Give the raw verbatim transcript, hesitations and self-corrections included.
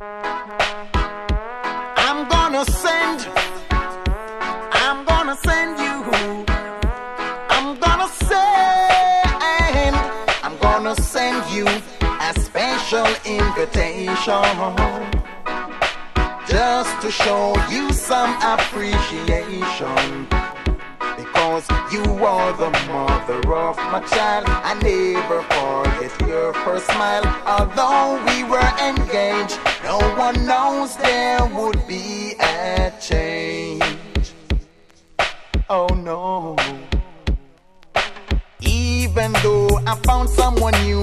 I'm gonna send, I'm gonna send you, I'm gonna send, I'm gonna send you a special invitation, just to show you some appreciation. Because you are the mother of my child, I never forget your first smile. Although we were engaged, no one knows there would be a change. Oh no. Even though I found someone new,